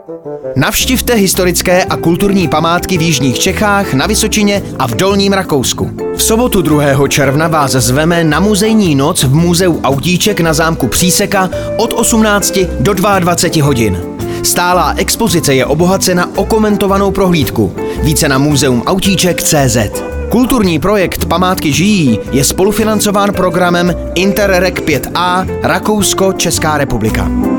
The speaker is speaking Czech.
Navštivte historické a kulturní památky v jižních Čechách, na Vysočině a v Dolním Rakousku. V sobotu 2. června vás zveme na muzejní noc v Muzeu autíček na zámku Příseka od 18 do 22 hodin. Stálá expozice je obohacena o komentovanou prohlídku. Více na muzeumautíček.cz. Kulturní projekt Památky žijí je spolufinancován programem Interreg 5A Rakousko-Česká republika.